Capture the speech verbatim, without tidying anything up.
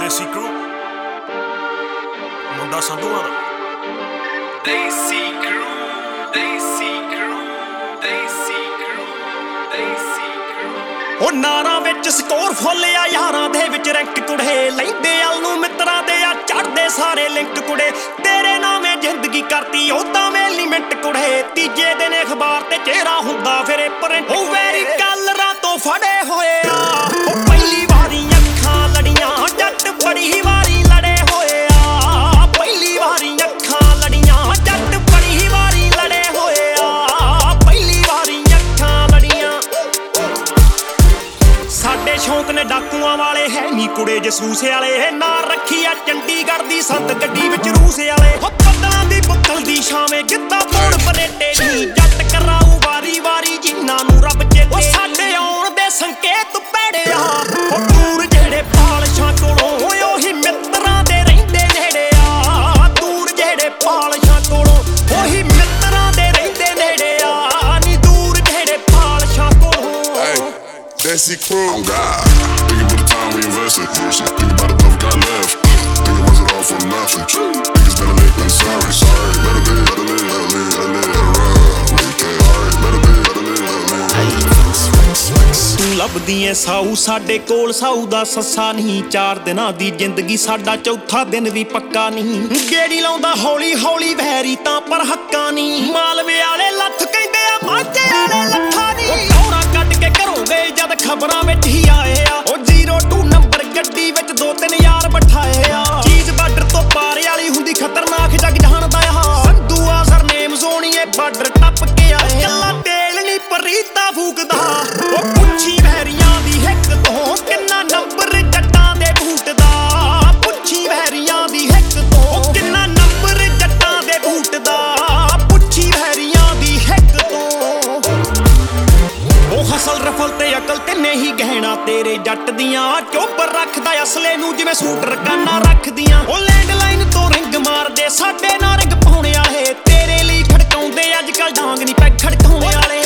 ਦੇਸੀ ਕਰੂ ਮੁੰਡਾ ਸੰਧੂਆਂ ਦਾ ਦੇਸੀ ਕਰੂ ਦੇਸੀ ਕਰੂ ਦੇਸੀ ਕਰੂ ਦੇਸੀ ਕਰੂ ਉਹ ਨਾਰਾਂ ਵਿੱਚ ਸਕੋਰ ਫੁੱਲ ਆ ਯਾਰਾਂ ਦੇ ਵਿੱਚ ਰੈਂਕ ਕੁੜੇ ਲੈਂਦੇ ਅਲ ਨੂੰ ਮਿੱਤਰਾਂ ਦੇ ਆ ਚੜਦੇ ਸਾਰੇ ਲਿੰਕ ਕੁੜੇ ਤੇਰੇ ਨਾਵੇਂ ਜ਼ਿੰਦਗੀ ਕਰਤੀ ਉਦਾਂ ਵੇਲੀ ਮਿੰਟ ਕੁੜੇ ਤੀਜੇ ਦਿਨ ਅਖਬਾਰ ਤੇ ਚਿਹਰਾ ਹੁੰਦਾ ਫਿਰੇ ਪ੍ਰਿੰਟ ਉਹ ਵੈਰੀ ਕਲਰਾਂ ਤੋਂ ਫੜੇ ਹੋਏ ਆ ਉਹ ਪਹਿਲੀ ਵਾਰੀ ਅੱਖਾਂ ਲੜੀਆਂ ਜੱਟ ਬੜੀ ਵਾਰੀ ਲੜੇ ਹੋਏ ਆ ਪਹਿਲੀ ਵਾਰੀ ਅੱਖਾਂ ਲੜੀਆਂ ਜੱਟ ਬੜੀ ਵਾਰੀ ਲੜੇ ਹੋਏ ਆ ਪਹਿਲੀ ਵਾਰੀ ਅੱਖਾਂ ਲੜੀਆਂ ਸਾਡੇ ਸ਼ੌਂਕ ਨੇ ਡਾਕੂਆਂ ਵਾਲੇ ਹੈ ਨੀ ਕੁੜੇ ਜਸੂਸ ਵਾਲੇ ਨਾਲ ਰੱਖੀ ਆ ਚੰਡੀਗੜ੍ਹ ਦੀ ਸੰਤ ਗੱਡੀ ਵਿੱਚ ਰੂਸ ਵਾਲੇ ਹੋ ਬੱਦਲਾਂ ਦੀ ਬੁੱਕਲ ਦੀ ਛਾਵੇਂ ਗਿੱਧਾ ਪਾਉਣ ਬਨੇਟੇ ਨੀ ਜੱਟ ਕਰਾਊ ਵਾਰੀ ਵਾਰੀ ਜਿਨ੍ਹਾਂ ਨੂੰ ਰੱਬ ਚੇਤੇ ਉਹ ਸਾਡੇ ਆਉਣ ਦੇ ਸੰਕੇਤ ਪੈੜੇ ਆ ਉਹ ਦੂਰ ਜਿਹੜੇ ਪਾਲਸ਼ਾਂ ਕੋਲੋਂ ਉਹੀ ਮਿੱਤਰਾਂ ਦੇ ਰਹਿੰਦੇ ਨੇੜੇ ਆ ਦੂਰ ਜਿਹੜੇ ਪਾਲਸ਼ਾਂ ਕੋਲੋਂ ਉਹੀ ਮਿੱਤਰਾਂ ਦੇ ਰਹਿੰਦੇ ਨੇੜੇ ਆ ਨੀ ਦੂਰ ਜਿਹੜੇ ਪਾਲਸ਼ਾਂ ਕੋਲੋਂ Desi crew, on God. Think about the time we invested. Think about the love we got left. Think it wasn't all for nothing. Niggas better live than sorry. Sorry, better live, better live, better live, better live, better run. Make it alright, better live, better live, better live. ਤੂੰ ਲੱਭਦੀ ਐ ਸਾਊ ਸਾਡੇ ਕੋਲ ਸਾਊ ਦਾ ਸੱਸਾ ਨਹੀਂ ਚਾਰ ਦਿਨਾਂ ਦੀ ਜ਼ਿੰਦਗੀ ਸਾਡਾ ਚੌਥਾ ਦਿਨ ਵੀ ਪੱਕਾ ਨਹੀਂ ਗੇੜੀ ਲਾਉਂਦਾ ਹੌਲੀ ਹੌਲੀ ਵੈਰੀ ਤਾਂ ਪਰ ਹੱਕਾਂ ਨਹੀਂ ਮਾਲਵੇ ਵਾਲੇ ਲੱਥ ਕਹਿੰਦੇ ਆ ਮਾਝੇ ਵਾਲੇ ਲੱਥਾ ਨਹੀਂ ਟੌਰਾ ਕੱਢ ਕੇ ਘਰੋਂ ਗਏ ਜਦ ਖਬਰਾਂ ਵਿੱਚ ਹੀ ਆਏ ਆ ਉਹ ਜ਼ੀਰੋ ਟੂ ਨੰਬਰ ਗੱਡੀ ਵਿੱਚ ਦੋ ਤਿੰਨ ਯਾਰ ਬਿਠਾਏ ਆ ਚੀਜ਼ ਬਾਰਡਰ ਤੋਂ ਪਾਰ ਵਾਲੀ ਹੁੰਦੀ ਖਤਰਨਾਕ ਜੱਗ ਜਾਣਦਾ ਆ ਸੰਧੂਆ ਸਰਨੇਮ ਸੋਣੀਏ ਬਾਰਡਰ ਟੱਪ ਕੇ ਆਏ ਕੱਲਾ ਤੇਲ ਨਹੀਂ ਪਰੀਤਾ ਫੂਕਦਾ ਉਹ ਪੁੱਛੀ ਵਹਿਰੀਆਂ ਦੀ ਹਿੱਕ ਤੋਂ ਕਿੰਨਾ ਨੰਬਰ ਜੱਟਾਂ ਦੇ ਬੂਟ ਦਾ ਪੁੱਛੀ ਵਹਿਰੀਆਂ ਦੀ ਹਿੱਕ ਤੋਂ ਕਿੰਨਾ ਨੰਬਰ ਜੱਟਾਂ ਦੇ ਬੂਟ ਦਾ ਪੁੱਛੀ ਵਹਿਰੀਆਂ ਦੀ ਹਿੱਕ ਤੋਂ ਉਹ ਹਸਲ ਰਫਲ ਤੇ ਅਕਲ ਤੇ ਨਹੀਂ ਗਹਿਣਾ ਤੇਰੇ ਜੱਟ ਦੀਆਂ ਚੋਬਰ ਰੱਖਦਾ ਅਸਲੇ ਨੂੰ ਜਿਵੇਂ ਸੂਟ ਰਕਾਨਾ ਰੱਖਦੀਆਂ ਉਹ ਲੈਂਡਲਾਈਨ ਤੋਂ ਰਿੰਗ ਮਾਰਦੇ ਸਾਡੇ ਨਾਲ ਰਿੰਗ ਪਾਉਣੇ ਵਾਲੇ ਤੇਰੇ ਲਈ ਖੜਕਾਉਂਦੇ ਅੱਜ ਕੱਲ ਡਾਂਗ ਨਹੀਂ ਪੈ ਖੜਕਾਉਣੇ ਵਾਲੇ